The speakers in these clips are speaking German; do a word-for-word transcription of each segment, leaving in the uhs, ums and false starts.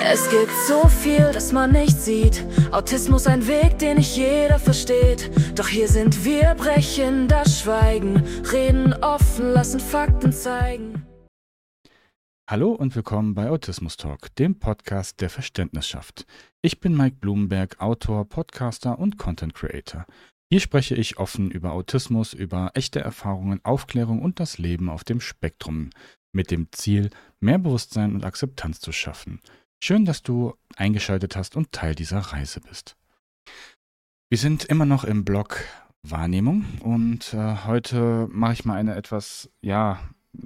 Es gibt so viel, das man nicht sieht. Autismus ein Weg, den nicht jeder versteht. Doch hier sind wir, brechen das Schweigen, reden offen, lassen Fakten zeigen. Hallo und willkommen bei Autismus Talk, dem Podcast, der Verständnis schafft. Ich bin Mike Blumenberg, Autor, Podcaster und Content Creator. Hier spreche ich offen über Autismus, über echte Erfahrungen, Aufklärung und das Leben auf dem Spektrum, mit dem Ziel, mehr Bewusstsein und Akzeptanz zu schaffen. Schön, dass du eingeschaltet hast und Teil dieser Reise bist. Wir sind immer noch im Blog Wahrnehmung und äh, heute mache ich mal eine etwas, ja,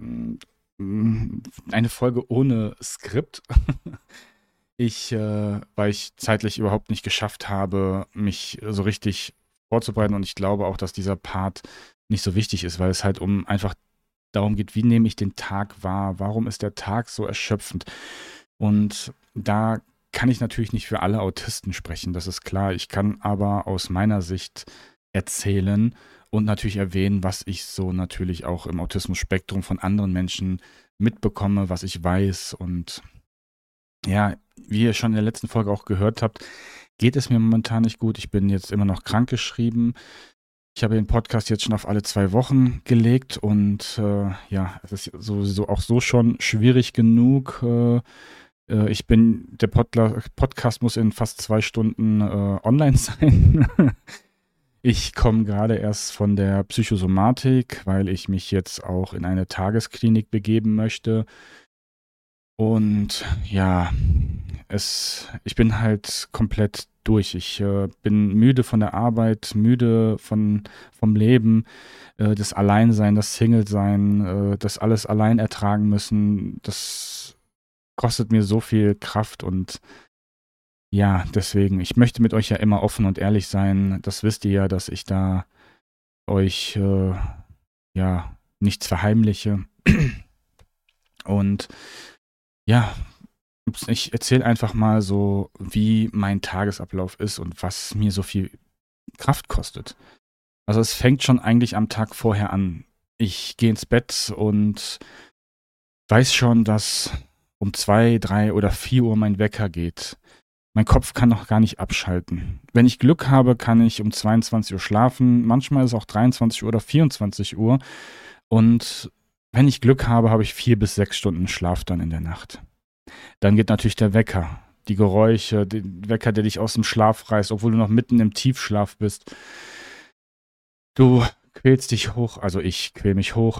eine Folge ohne Skript. Ich, äh, weil ich zeitlich überhaupt nicht geschafft habe, mich so richtig vorzubereiten, und ich glaube auch, dass dieser Part nicht so wichtig ist, weil es halt um einfach darum geht, wie nehme ich den Tag wahr, warum ist der Tag so erschöpfend, und da kann ich natürlich nicht für alle Autisten sprechen, das ist klar. Ich kann aber aus meiner Sicht erzählen und natürlich erwähnen, was ich so natürlich auch im Autismus-Spektrum von anderen Menschen mitbekomme, was ich weiß. Und ja, wie ihr schon in der letzten Folge auch gehört habt, geht es mir momentan nicht gut. Ich bin jetzt immer noch krankgeschrieben. Ich habe den Podcast jetzt schon auf alle zwei Wochen gelegt und äh, ja, es ist sowieso auch so schon schwierig genug. Äh, äh, ich bin, der Podla- Podcast muss in fast zwei Stunden äh, online sein. Ich komme gerade erst von der Psychosomatik, weil ich mich jetzt auch in eine Tagesklinik begeben möchte. Und ja, es, ich bin halt komplett durch. Ich äh, bin müde von der Arbeit, müde von, vom Leben, äh, das Alleinsein, das Single-Sein, äh, das alles allein ertragen müssen. Das kostet mir so viel Kraft, und ja, deswegen, ich möchte mit euch ja immer offen und ehrlich sein. Das wisst ihr ja, dass ich da euch äh, ja nichts verheimliche. Und ja, ich erzähle einfach mal so, wie mein Tagesablauf ist und was mir so viel Kraft kostet. Also es fängt schon eigentlich am Tag vorher an. Ich gehe ins Bett und weiß schon, dass um zwei, drei oder vier Uhr mein Wecker geht. Mein Kopf kann noch gar nicht abschalten. Wenn ich Glück habe, kann ich um zweiundzwanzig Uhr schlafen. Manchmal ist es auch dreiundzwanzig Uhr oder vierundzwanzig Uhr. Und wenn ich Glück habe, habe ich vier bis sechs Stunden Schlaf dann in der Nacht. Dann geht natürlich der Wecker. Die Geräusche, der Wecker, der dich aus dem Schlaf reißt, obwohl du noch mitten im Tiefschlaf bist. Du quälst dich hoch, also ich quäl mich hoch.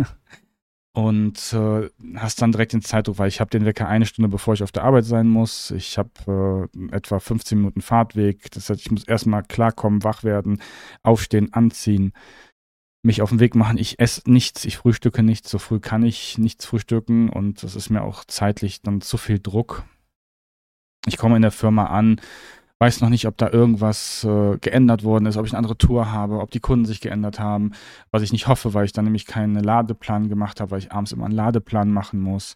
Und äh, hast dann direkt den Zeitdruck, weil ich habe den Wecker eine Stunde, bevor ich auf der Arbeit sein muss. Ich habe äh, etwa fünfzehn Minuten Fahrtweg. Das heißt, ich muss erstmal klarkommen, wach werden, aufstehen, anziehen, mich auf den Weg machen. Ich esse nichts, ich frühstücke nichts. So früh kann ich nichts frühstücken, und das ist mir auch zeitlich dann zu viel Druck. Ich komme in der Firma an, weiß noch nicht, ob da irgendwas äh, geändert worden ist, ob ich eine andere Tour habe, ob die Kunden sich geändert haben, was ich nicht hoffe, weil ich dann nämlich keinen Ladeplan gemacht habe, weil ich abends immer einen Ladeplan machen muss.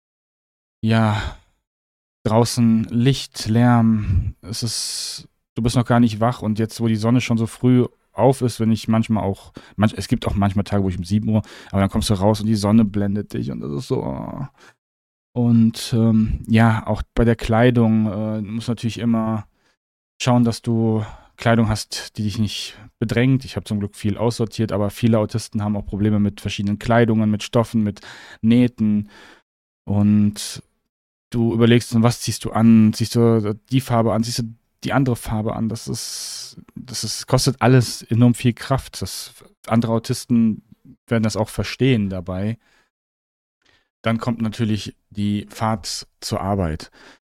Ja, draußen Licht, Lärm, es ist, du bist noch gar nicht wach, und jetzt, wo die Sonne schon so früh auf ist, wenn ich manchmal auch, manch, es gibt auch manchmal Tage, wo ich um sieben Uhr, aber dann kommst du raus und die Sonne blendet dich, und das ist so. Oh. Und ähm, ja, auch bei der Kleidung äh, du musst natürlich immer schauen, dass du Kleidung hast, die dich nicht bedrängt. Ich habe zum Glück viel aussortiert, aber viele Autisten haben auch Probleme mit verschiedenen Kleidungen, mit Stoffen, mit Nähten. Und du überlegst, was ziehst du an? Ziehst du die Farbe an? Ziehst du die andere Farbe an? Das ist, das ist, kostet alles enorm viel Kraft. Das, andere Autisten werden das auch verstehen dabei. Dann kommt natürlich die Fahrt zur Arbeit.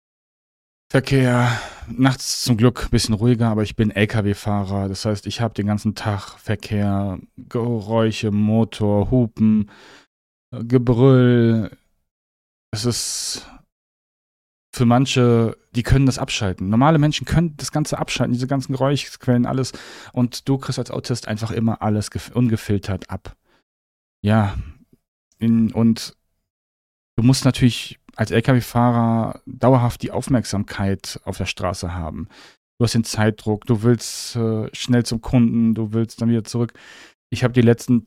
Verkehr, nachts zum Glück ein bisschen ruhiger, aber ich bin L K W-Fahrer. Das heißt, ich habe den ganzen Tag Verkehr, Geräusche, Motor, Hupen, Gebrüll. Es ist für manche, die können das abschalten. Normale Menschen können das Ganze abschalten, diese ganzen Geräuschquellen, alles. Und du kriegst als Autist einfach immer alles gef- ungefiltert ab. Ja, in, und du musst natürlich als L K W-Fahrer dauerhaft die Aufmerksamkeit auf der Straße haben. Du hast den Zeitdruck, du willst äh, schnell zum Kunden, du willst dann wieder zurück. Ich habe die letzten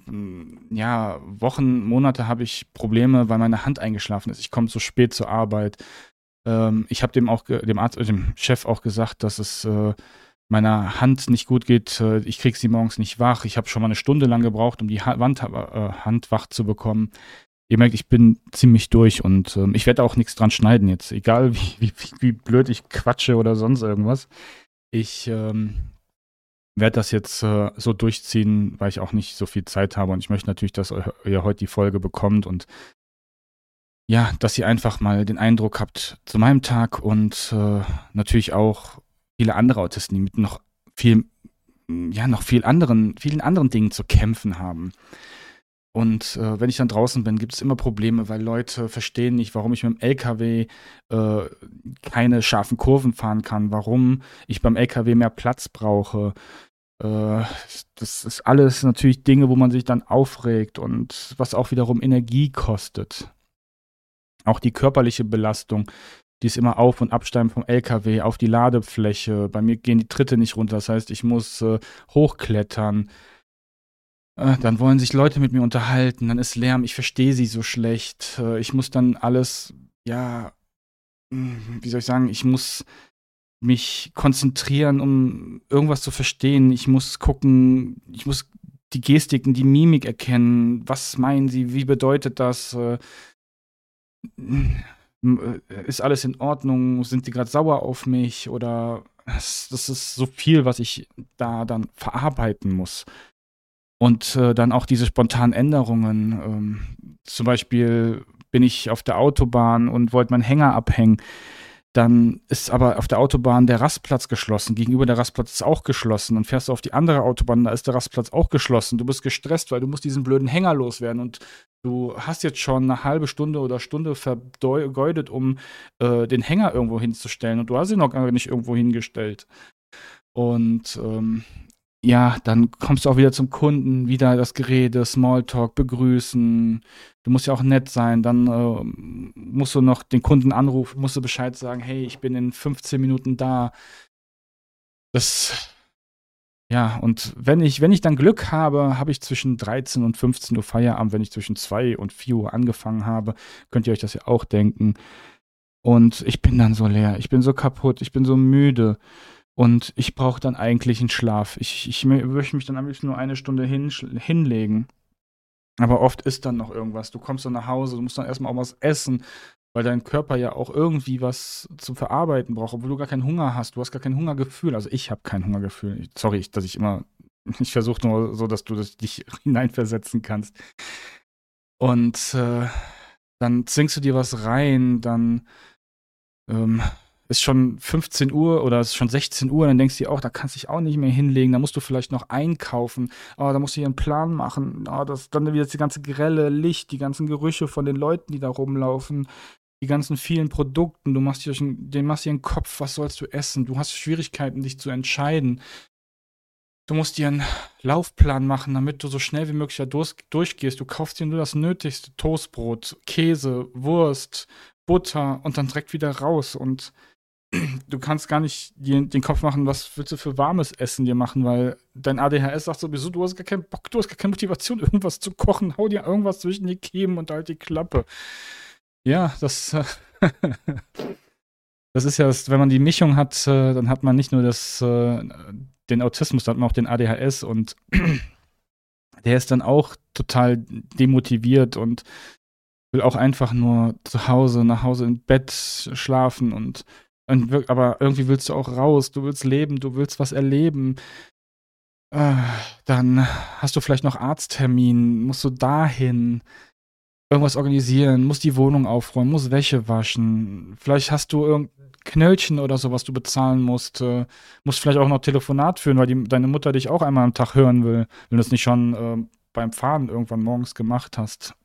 ja, Wochen, Monate habe ich Probleme, weil meine Hand eingeschlafen ist. Ich komme zu spät zur Arbeit. Ähm, ich habe dem auch ge dem Arzt äh, dem Chef auch gesagt, dass es, äh, meiner Hand nicht gut geht. Äh, ich kriege sie morgens nicht wach. Ich habe schon mal eine Stunde lang gebraucht, um die Ha Wand äh, Hand wach zu bekommen. Ihr merkt, ich bin ziemlich durch und, ähm, ich werde auch nichts dran schneiden jetzt, egal wie wie wie blöd ich quatsche oder sonst irgendwas. Ich, ähm, werde das jetzt, äh, so durchziehen, weil ich auch nicht so viel Zeit habe und ich möchte natürlich, dass eu ihr heute die Folge bekommt und ja, dass ihr einfach mal den Eindruck habt zu meinem Tag und, äh, natürlich auch viele andere Autisten, die mit noch viel hm, ja, noch viel anderen vielen anderen Dingen zu kämpfen haben. Und, äh, wenn ich dann draußen bin, gibt es immer Probleme, weil Leute verstehen nicht, warum ich mit dem L K W, äh, keine scharfen Kurven fahren kann, warum ich beim L K W mehr Platz brauche. Äh, Das ist alles natürlich Dinge, wo man sich dann aufregt und was auch wiederum Energie kostet. Auch die körperliche Belastung, die ist immer Auf und Absteigen vom L K W auf die Ladefläche. Bei mir gehen die Tritte nicht runter, das heißt, ich muss, äh, hochklettern. Äh, dann wollen sich Leute mit mir unterhalten, dann ist Lärm, ich verstehe sie so schlecht. Äh, ich muss dann alles, ja, hm, wie soll ich sagen, ich muss mich konzentrieren, um irgendwas zu verstehen. Ich muss gucken, ich muss die Gestiken, die Mimik erkennen. Was meinen sie? Wie bedeutet das? Äh, m- äh, ist alles in Ordnung? Sind die gerade sauer auf mich? Oder das, das ist so viel, was ich da dann verarbeiten muss. Und äh, dann auch diese spontanen Änderungen. Ähm, zum Beispiel bin ich auf der Autobahn und wollte meinen Hänger abhängen. Dann ist aber auf der Autobahn der Rastplatz geschlossen. Gegenüber der Rastplatz ist auch geschlossen. Dann fährst du auf die andere Autobahn, da ist der Rastplatz auch geschlossen. Du bist gestresst, weil du musst diesen blöden Hänger loswerden. Und du hast jetzt schon eine halbe Stunde oder Stunde vergeudet, um äh, den Hänger irgendwo hinzustellen. Und du hast ihn noch gar nicht irgendwo hingestellt. Und ähm, ja, dann kommst du auch wieder zum Kunden, wieder das Gerede, Smalltalk, begrüßen. Du musst ja auch nett sein. Dann äh, musst du noch den Kunden anrufen, musst du Bescheid sagen, hey, ich bin in fünfzehn Minuten da. Das, ja, und wenn ich, wenn ich dann Glück habe, habe ich zwischen dreizehn und fünfzehn Uhr Feierabend. Wenn ich zwischen zwei und vier Uhr angefangen habe, könnt ihr euch das ja auch denken. Und ich bin dann so leer, ich bin so kaputt, ich bin so müde. Und ich brauche dann eigentlich einen Schlaf. Ich, ich mö- möchte mich dann am liebsten nur eine Stunde hinsch- hinlegen. Aber oft ist dann noch irgendwas. Du kommst dann nach Hause, du musst dann erstmal auch was essen, weil dein Körper ja auch irgendwie was zu verarbeiten braucht, obwohl du gar keinen Hunger hast. Du hast gar kein Hungergefühl. Also ich habe kein Hungergefühl. Ich- Sorry, ich- dass ich immer, ich versuche nur so, dass du das, dich hineinversetzen kannst. Und äh, dann zwingst du dir was rein, dann ähm, ist schon fünfzehn Uhr oder es ist schon sechzehn Uhr, dann denkst du dir auch, da kannst du dich auch nicht mehr hinlegen, da musst du vielleicht noch einkaufen, oh, da musst du hier einen Plan machen, oh, das, dann wieder das ganze grelle Licht, die ganzen Gerüche von den Leuten, die da rumlaufen, die ganzen vielen Produkten, du machst dir, schon- den machst dir einen Kopf, was sollst du essen, du hast Schwierigkeiten, dich zu entscheiden. Du musst dir einen Laufplan machen, damit du so schnell wie möglich da durch, durchgehst. Du kaufst dir nur das Nötigste: Toastbrot, Käse, Wurst, Butter und dann direkt wieder raus. Und du kannst gar nicht dir den Kopf machen, was willst du für warmes Essen dir machen, weil dein A D H S sagt sowieso, du hast gar keinen Bock, du hast gar keine Motivation, irgendwas zu kochen. Hau dir irgendwas zwischen die Kiemen und halt die Klappe. Ja, das, äh, das ist ja, das, wenn man die Mischung hat, äh, dann hat man nicht nur das, äh, den Autismus, dann hat man auch den A D H S und der ist dann auch total demotiviert und will auch einfach nur zu Hause, nach Hause im Bett schlafen und, und wir- aber irgendwie willst du auch raus, du willst leben, du willst was erleben. Äh, Dann hast du vielleicht noch Arzttermin, musst du dahin, irgendwas organisieren, musst die Wohnung aufräumen, musst Wäsche waschen. Vielleicht hast du irgendein Knöllchen oder so, was du bezahlen musst. Äh, musst vielleicht auch noch Telefonat führen, weil die, deine Mutter dich auch einmal am Tag hören will, wenn du es nicht schon äh, beim Fahren irgendwann morgens gemacht hast.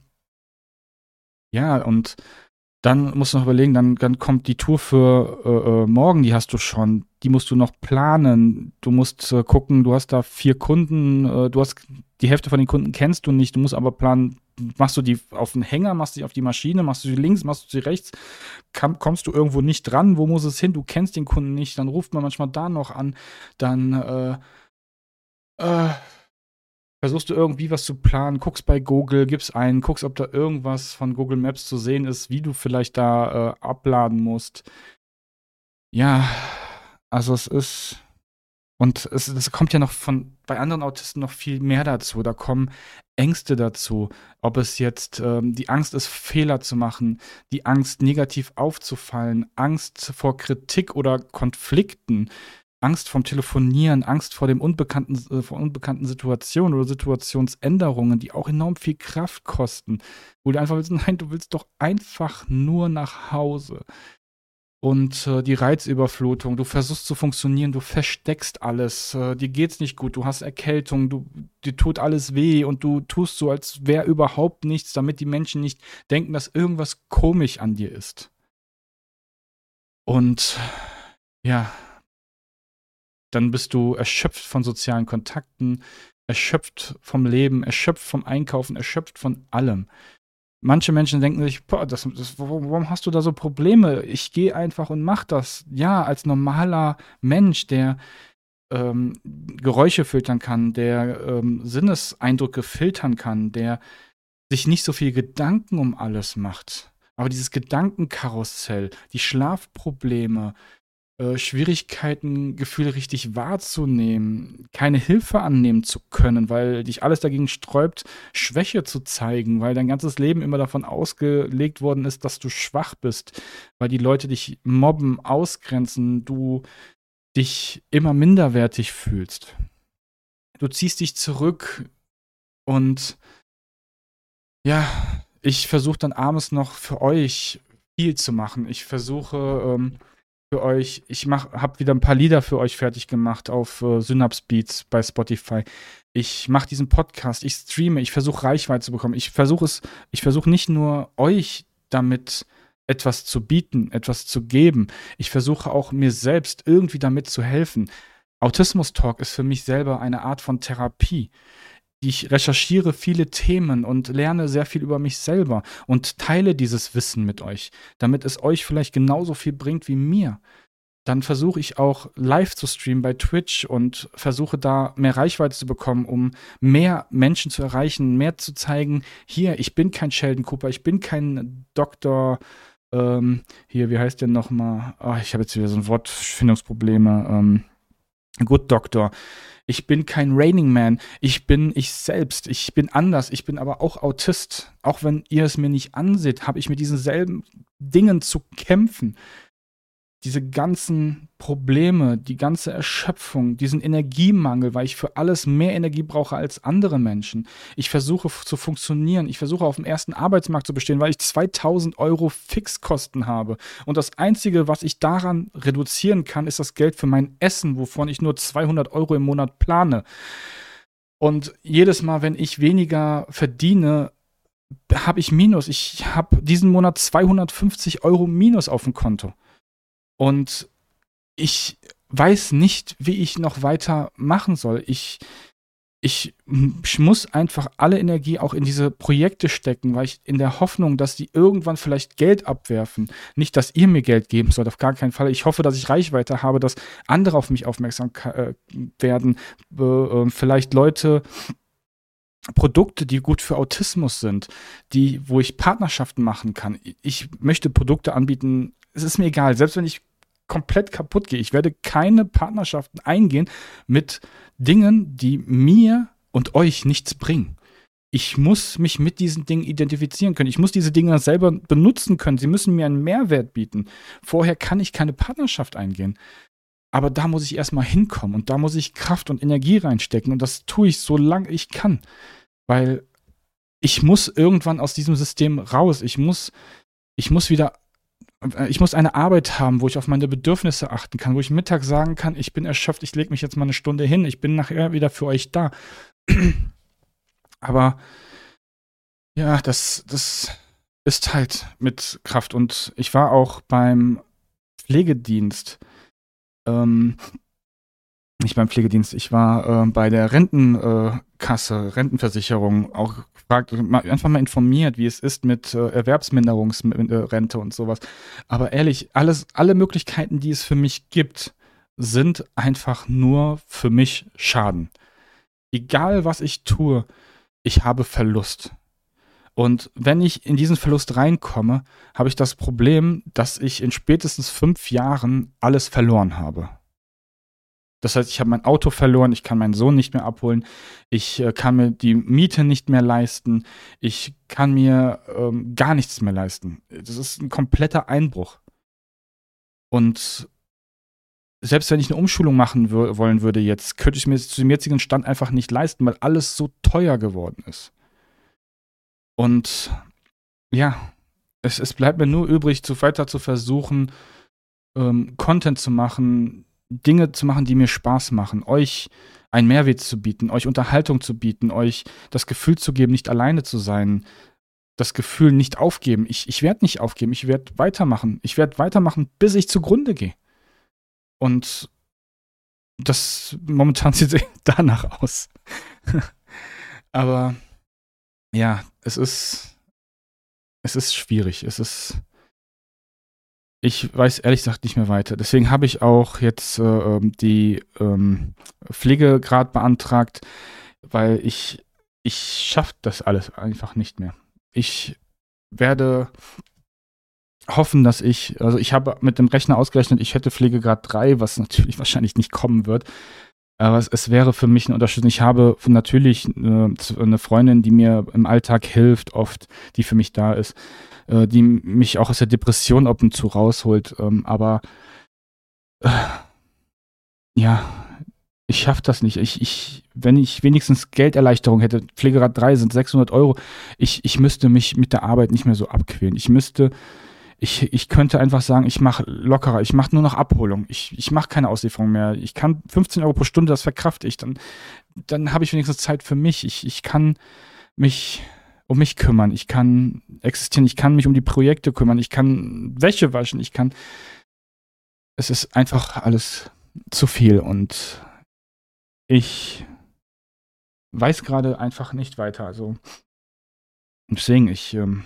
Ja, und dann musst du noch überlegen, dann, dann kommt die Tour für äh, äh, morgen, die hast du schon. Die musst du noch planen. Du musst äh, gucken, du hast da vier Kunden, äh, du hast die Hälfte von den Kunden kennst du nicht, du musst aber planen, machst du die auf den Hänger, machst du die auf die Maschine, machst du die links, machst du sie rechts, Kam, kommst du irgendwo nicht dran, wo muss es hin? Du kennst den Kunden nicht, dann ruft man manchmal da noch an, dann äh, äh, versuchst du irgendwie was zu planen, guckst bei Google, gibst ein, guckst, ob da irgendwas von Google Maps zu sehen ist, wie du vielleicht da äh, abladen musst. Ja, also es ist und es es kommt ja noch von bei anderen Autisten noch viel mehr dazu. Da kommen Ängste dazu. Ob es jetzt, ähm, die Angst ist, Fehler zu machen, die Angst, negativ aufzufallen, Angst vor Kritik oder Konflikten, Angst vorm Telefonieren, Angst vor dem unbekannten äh, vor unbekannten Situationen oder Situationsänderungen, die auch enorm viel Kraft kosten. Wo du einfach willst, nein, du willst doch einfach nur nach Hause. Und äh, die Reizüberflutung, du versuchst zu funktionieren, du versteckst alles, äh, dir geht's nicht gut, du hast Erkältung, du, dir tut alles weh und du tust so, als wäre überhaupt nichts, damit die Menschen nicht denken, dass irgendwas komisch an dir ist. Und ja, dann bist du erschöpft von sozialen Kontakten, erschöpft vom Leben, erschöpft vom Einkaufen, erschöpft von allem. Manche Menschen denken sich, boah, das, das, warum hast du da so Probleme? Ich gehe einfach und mach das. Ja, als normaler Mensch, der ähm, Geräusche filtern kann, der ähm, Sinneseindrücke filtern kann, der sich nicht so viel Gedanken um alles macht. Aber dieses Gedankenkarussell, die Schlafprobleme, äh, Schwierigkeiten, Gefühle richtig wahrzunehmen, keine Hilfe annehmen zu können, weil dich alles dagegen sträubt, Schwäche zu zeigen, weil dein ganzes Leben immer davon ausgelegt worden ist, dass du schwach bist, weil die Leute dich mobben, ausgrenzen, du dich immer minderwertig fühlst. Du ziehst dich zurück und ja, ich versuche dann abends noch für euch viel zu machen. Ich versuche ähm, für euch, ich habe wieder ein paar Lieder für euch fertig gemacht auf äh, Synapse Beats bei Spotify. Ich mache diesen Podcast, ich streame, ich versuche Reichweite zu bekommen. Ich versuche es, ich versuche nicht nur euch damit etwas zu bieten, etwas zu geben. Ich versuche auch mir selbst irgendwie damit zu helfen. Autismus Talk ist für mich selber eine Art von Therapie. Ich recherchiere viele Themen und lerne sehr viel über mich selber und teile dieses Wissen mit euch, damit es euch vielleicht genauso viel bringt wie mir. Dann versuche ich auch live zu streamen bei Twitch und versuche da mehr Reichweite zu bekommen, um mehr Menschen zu erreichen, mehr zu zeigen, hier, ich bin kein Sheldon Cooper, ich bin kein Doktor, ähm, hier, wie heißt der nochmal? Oh, ich habe jetzt wieder so ein Wortfindungsprobleme, ähm, Good Doctor. Ich bin kein Raining Man, ich bin ich selbst, ich bin anders, ich bin aber auch Autist. Auch wenn ihr es mir nicht anseht, habe ich mit diesen selben Dingen zu kämpfen. Diese ganzen Probleme, die ganze Erschöpfung, diesen Energiemangel, weil ich für alles mehr Energie brauche als andere Menschen. Ich versuche f- zu funktionieren, ich versuche auf dem ersten Arbeitsmarkt zu bestehen, weil ich zweitausend Euro Fixkosten habe. Und das Einzige, was ich daran reduzieren kann, ist das Geld für mein Essen, wovon ich nur zweihundert Euro im Monat plane. Und jedes Mal, wenn ich weniger verdiene, habe ich Minus. Ich habe diesen Monat zweihundertfünfzig Euro Minus auf dem Konto. Und ich weiß nicht, wie ich noch weiter machen soll. Ich, ich, ich muss einfach alle Energie auch in diese Projekte stecken, weil ich in der Hoffnung, dass die irgendwann vielleicht Geld abwerfen. Nicht, dass ihr mir Geld geben sollt, auf gar keinen Fall. Ich hoffe, dass ich Reichweite habe, dass andere auf mich aufmerksam äh, werden. Äh, äh, vielleicht Leute, Produkte, die gut für Autismus sind, die, wo ich Partnerschaften machen kann. Ich möchte Produkte anbieten. Es ist mir egal, selbst wenn ich komplett kaputt gehe. Ich werde keine Partnerschaften eingehen mit Dingen, die mir und euch nichts bringen. Ich muss mich mit diesen Dingen identifizieren können. Ich muss diese Dinge selber benutzen können. Sie müssen mir einen Mehrwert bieten. Vorher kann ich keine Partnerschaft eingehen. Aber da muss ich erstmal hinkommen und da muss ich Kraft und Energie reinstecken und das tue ich, solange ich kann. Weil ich muss irgendwann aus diesem System raus. Ich muss, ich muss wieder Ich muss eine Arbeit haben, wo ich auf meine Bedürfnisse achten kann, wo ich mittags sagen kann, ich bin erschöpft, ich lege mich jetzt mal eine Stunde hin, ich bin nachher wieder für euch da. Aber ja, das, das ist halt mit Kraft. Und ich war auch beim Pflegedienst, ähm, nicht beim Pflegedienst, ich war äh, bei der Rentenkasse, Rentenversicherung, auch gefragt, einfach mal informiert, wie es ist mit äh, Erwerbsminderungsrente und sowas. Aber ehrlich, alles, alle Möglichkeiten, die es für mich gibt, sind einfach nur für mich Schaden. egal was ich tue, ich habe Verlust. Und wenn ich in diesen Verlust reinkomme, habe ich das Problem, dass ich in spätestens fünf Jahren alles verloren habe. Das heißt, ich habe mein Auto verloren, ich kann meinen Sohn nicht mehr abholen, ich äh, kann mir die Miete nicht mehr leisten, ich kann mir ähm, gar nichts mehr leisten. Das ist ein kompletter Einbruch. Und selbst wenn ich eine Umschulung machen wür- wollen würde jetzt, könnte ich mir zu dem jetzigen Stand einfach nicht leisten, weil alles so teuer geworden ist. Und ja, es, es bleibt mir nur übrig, zu weiter zu versuchen, ähm, Content zu machen, Dinge zu machen, die mir Spaß machen, euch einen Mehrwert zu bieten, euch Unterhaltung zu bieten, euch das Gefühl zu geben, nicht alleine zu sein, das Gefühl nicht aufgeben. Ich, ich werde nicht aufgeben, ich werde weitermachen. Ich werde weitermachen, bis ich zugrunde gehe. Und das momentan sieht danach aus. Aber ja, es ist, es ist schwierig. Es ist, ich weiß ehrlich gesagt nicht mehr weiter. Deswegen habe ich auch jetzt äh, die ähm, Pflegegrad beantragt, weil ich, ich schaffe das alles einfach nicht mehr. Ich werde hoffen, dass ich, also ich habe mit dem Rechner ausgerechnet, ich hätte Pflegegrad drei, was natürlich wahrscheinlich nicht kommen wird. Aber es, es wäre für mich eine Unterstützung. Ich habe natürlich äh, eine Freundin, die mir im Alltag hilft, oft, die für mich da ist, äh, die mich auch aus der Depression ab und zu rausholt. Ähm, aber äh, ja, ich schaffe das nicht. Ich, ich, wenn ich wenigstens Gelderleichterung hätte, Pflegegrad drei sind sechshundert Euro, ich, ich müsste mich mit der Arbeit nicht mehr so abquälen. Ich müsste Ich, ich könnte einfach sagen, ich mache lockerer, ich mache nur noch Abholung, ich, ich mache keine Auslieferung mehr, ich kann fünfzehn Euro pro Stunde, das verkrafte ich, dann, dann habe ich wenigstens Zeit für mich, ich, ich kann mich um mich kümmern, ich kann existieren, ich kann mich um die Projekte kümmern, ich kann Wäsche waschen, ich kann, es ist einfach alles zu viel und ich weiß gerade einfach nicht weiter, also deswegen, ich, ähm,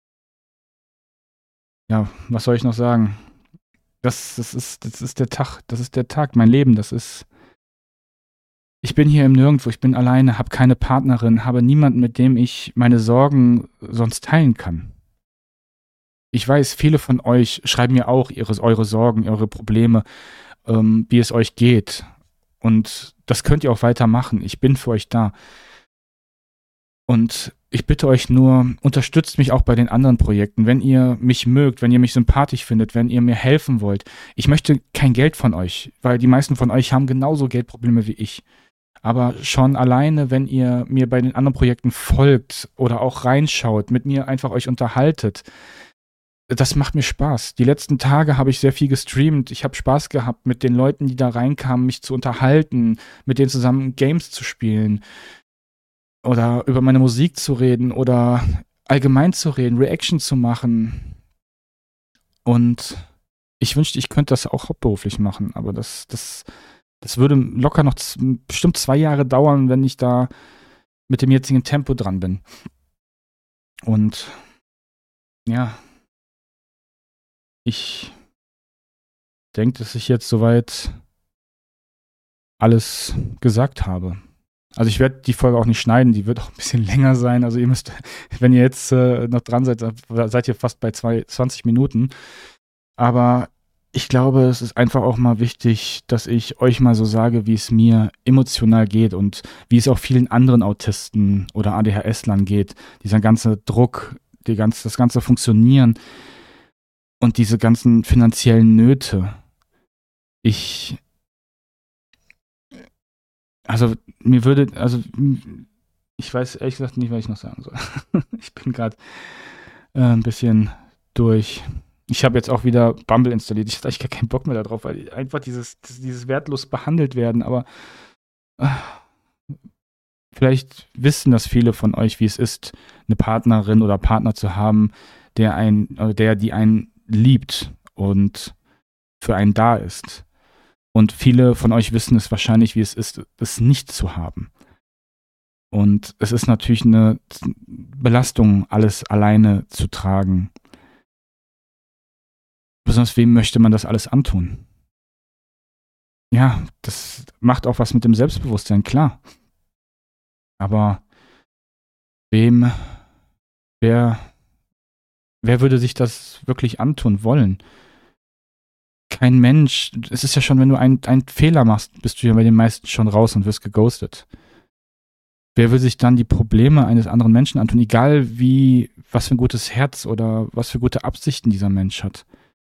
ja, was soll ich noch sagen? Das, das, ist, das ist der Tag, das ist der Tag, mein Leben, das ist. Ich bin hier im Nirgendwo, ich bin alleine, habe keine Partnerin, habe niemanden, mit dem ich meine Sorgen sonst teilen kann. Ich weiß, viele von euch schreiben mir auch ihre, eure Sorgen, eure Probleme, ähm, wie es euch geht. Und das könnt ihr auch weitermachen. Ich bin für euch da. Und ich bitte euch nur, unterstützt mich auch bei den anderen Projekten. Wenn ihr mich mögt, wenn ihr mich sympathisch findet, wenn ihr mir helfen wollt. Ich möchte kein Geld von euch, weil die meisten von euch haben genauso Geldprobleme wie ich. Aber schon alleine, wenn ihr mir bei den anderen Projekten folgt oder auch reinschaut, mit mir einfach euch unterhaltet, das macht mir Spaß. Die letzten Tage habe ich sehr viel gestreamt. Ich habe Spaß gehabt, mit den Leuten, die da reinkamen, mich zu unterhalten, mit denen zusammen Games zu spielen. Oder über meine Musik zu reden oder allgemein zu reden, Reaction zu machen. Und ich wünschte, ich könnte das auch hauptberuflich machen, aber das, das, das würde locker noch z- bestimmt zwei Jahre dauern, wenn ich da mit dem jetzigen Tempo dran bin. Und ja, ich denke, dass ich jetzt soweit alles gesagt habe. Also ich werde die Folge auch nicht schneiden, die wird auch ein bisschen länger sein. Also ihr müsst, wenn ihr jetzt äh, noch dran seid, seid ihr fast bei zwei, zwanzig Minuten. Aber ich glaube, es ist einfach auch mal wichtig, dass ich euch mal so sage, wie es mir emotional geht und wie es auch vielen anderen Autisten oder A D H S-Lern geht. Dieser ganze Druck, die ganze, das ganze Funktionieren und diese ganzen finanziellen Nöte. Ich Also mir würde, also ich weiß ehrlich gesagt nicht, was ich noch sagen soll. Ich bin gerade äh, ein bisschen durch. Ich habe jetzt auch wieder Bumble installiert. Ich hatte eigentlich gar keinen Bock mehr darauf, weil einfach dieses, dieses wertlos behandelt werden. Aber äh, vielleicht wissen das viele von euch, wie es ist, eine Partnerin oder Partner zu haben, der ein, oder der, die einen liebt und für einen da ist. Und viele von euch wissen es wahrscheinlich, wie es ist, es nicht zu haben. Und es ist natürlich eine Belastung, alles alleine zu tragen. Besonders wem möchte man das alles antun? Ja, das macht auch was mit dem Selbstbewusstsein, klar. Aber wem, wer, wer würde sich das wirklich antun wollen? Kein Mensch. Es ist ja schon, wenn du einen, einen Fehler machst, bist du ja bei den meisten schon raus und wirst geghostet. Wer will sich dann die Probleme eines anderen Menschen antun, egal wie, was für ein gutes Herz oder was für gute Absichten dieser Mensch hat?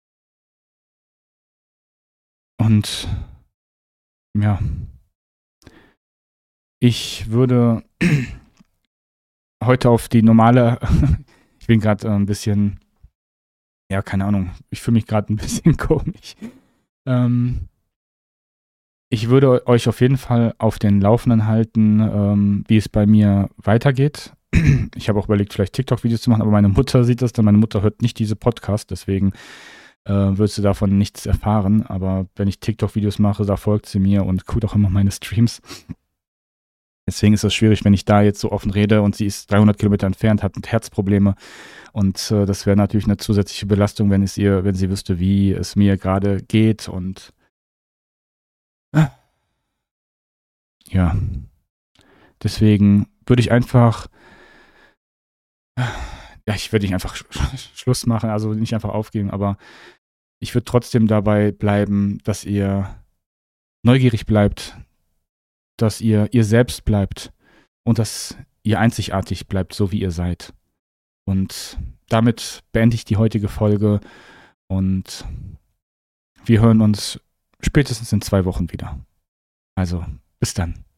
Und ja, ich würde heute auf die normale, ich bin gerade äh, ein bisschen, ja, keine Ahnung, ich fühle mich gerade ein bisschen komisch. Ähm, ich würde euch auf jeden Fall auf den Laufenden halten, ähm, wie es bei mir weitergeht. Ich habe auch überlegt, vielleicht TikTok-Videos zu machen, aber meine Mutter sieht das dann. Meine Mutter hört nicht diese Podcast, deswegen äh, würdest du davon nichts erfahren. Aber wenn ich TikTok-Videos mache, da folgt sie mir und guckt auch immer meine Streams. Deswegen ist das schwierig, wenn ich da jetzt so offen rede und sie ist dreihundert Kilometer entfernt, hat Herzprobleme und äh, das wäre natürlich eine zusätzliche Belastung, wenn es ihr, wenn sie wüsste, wie es mir gerade geht und äh, ja, deswegen würde ich einfach, äh, ja, ich würde nicht einfach sch sch Schluss machen, also nicht einfach aufgeben, aber ich würde trotzdem dabei bleiben, dass ihr neugierig bleibt, dass ihr ihr selbst bleibt und dass ihr einzigartig bleibt, so wie ihr seid. Und damit beende ich die heutige Folge und wir hören uns spätestens in zwei Wochen wieder. Also, bis dann.